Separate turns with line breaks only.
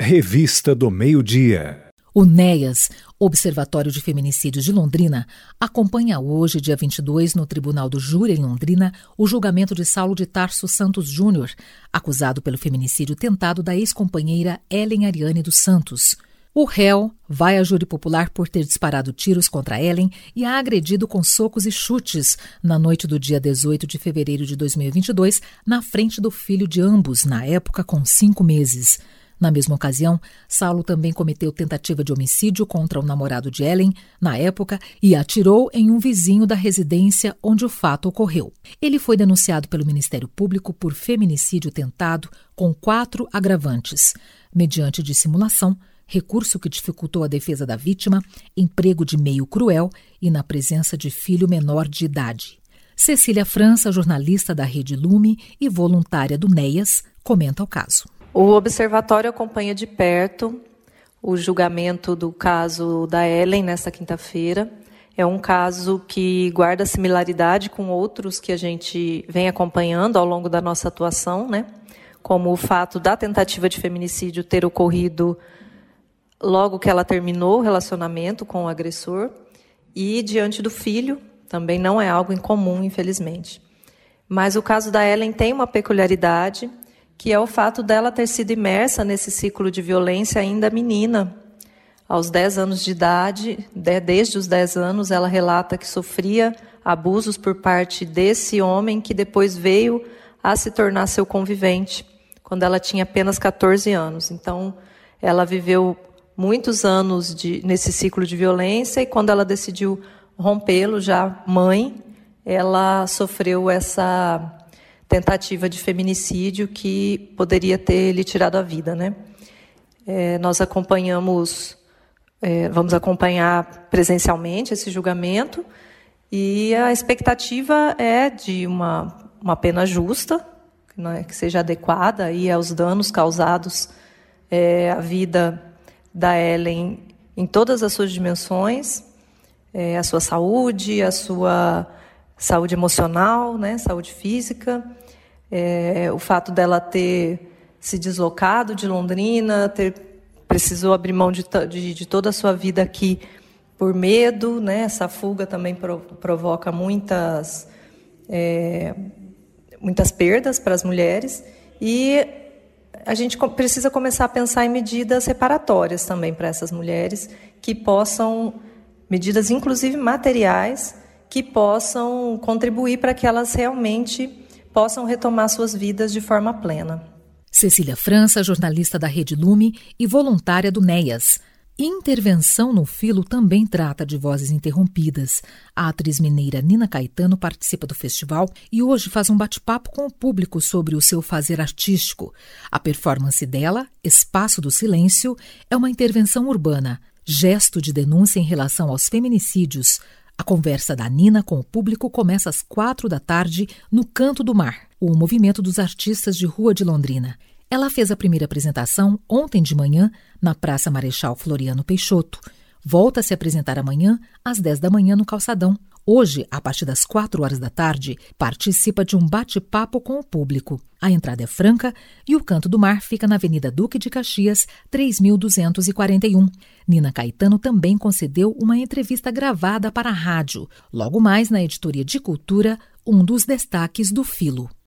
Revista do Meio-Dia.
O NEAS, Observatório de Feminicídios de Londrina, acompanha hoje, dia 22, no Tribunal do Júri, em Londrina, o julgamento de Saulo de Tarso Santos Júnior, acusado pelo feminicídio tentado da ex-companheira Ellen Ariane dos Santos. O réu vai a júri popular por ter disparado tiros contra Ellen e a agredido com socos e chutes na noite do dia 18 de fevereiro de 2022, na frente do filho de ambos, na época com 5 meses. Na mesma ocasião, Saulo também cometeu tentativa de homicídio contra o namorado de Ellen, na época, e atirou em um vizinho da residência onde o fato ocorreu. Ele foi denunciado pelo Ministério Público por feminicídio tentado com 4 agravantes, mediante dissimulação, recurso que dificultou a defesa da vítima, emprego de meio cruel e na presença de filho menor de idade. Cecília França, jornalista da Rede Lume e voluntária do NEAS, comenta o caso.
O Observatório acompanha de perto o julgamento do caso da Ellen nesta quinta-feira. É um caso que guarda similaridade com outros que a gente vem acompanhando ao longo da nossa atuação, né? Como o fato da tentativa de feminicídio ter ocorrido logo que ela terminou o relacionamento com o agressor e diante do filho, também não é algo incomum, infelizmente. Mas o caso da Ellen tem uma peculiaridade, que é o fato dela ter sido imersa nesse ciclo de violência ainda menina. Aos 10 anos de idade, desde os 10 anos, ela relata que sofria abusos por parte desse homem que depois veio a se tornar seu convivente, quando ela tinha apenas 14 anos. Então, ela viveu muitos anos nesse ciclo de violência e quando ela decidiu rompê-lo, já mãe, ela sofreu essa tentativa de feminicídio que poderia ter lhe tirado a vida, né? Nós vamos acompanhar presencialmente esse julgamento e a expectativa é de uma pena justa, né, que seja adequada aí aos danos causados à vida da Ellen em todas as suas dimensões, a sua saúde, a sua saúde emocional, né, saúde física, o fato dela ter se deslocado de Londrina, precisou abrir mão de toda a sua vida aqui por medo, né, essa fuga também provoca muitas perdas para as mulheres e a gente precisa começar a pensar em medidas reparatórias também para essas mulheres, que possam, medidas inclusive materiais, que possam contribuir para que elas realmente possam retomar suas vidas de forma plena.
Cecília França, jornalista da Rede Lume e voluntária do NEAS. Intervenção no Filo também trata de vozes interrompidas. A atriz mineira Nina Caetano participa do festival e hoje faz um bate-papo com o público sobre o seu fazer artístico. A performance dela, Espaço do Silêncio, é uma intervenção urbana, gesto de denúncia em relação aos feminicídios. A conversa da Nina com o público começa às 16h no Canto do Mar, o movimento dos artistas de rua de Londrina. Ela fez a primeira apresentação ontem de manhã na Praça Marechal Floriano Peixoto. Volta a se apresentar amanhã às 10 da manhã no Calçadão. Hoje, a partir das 16h, participa de um bate-papo com o público. A entrada é franca e o Canto do Mar fica na Avenida Duque de Caxias, 3241. Nina Caetano também concedeu uma entrevista gravada para a rádio. Logo mais, na editoria de Cultura, um dos destaques do Filo.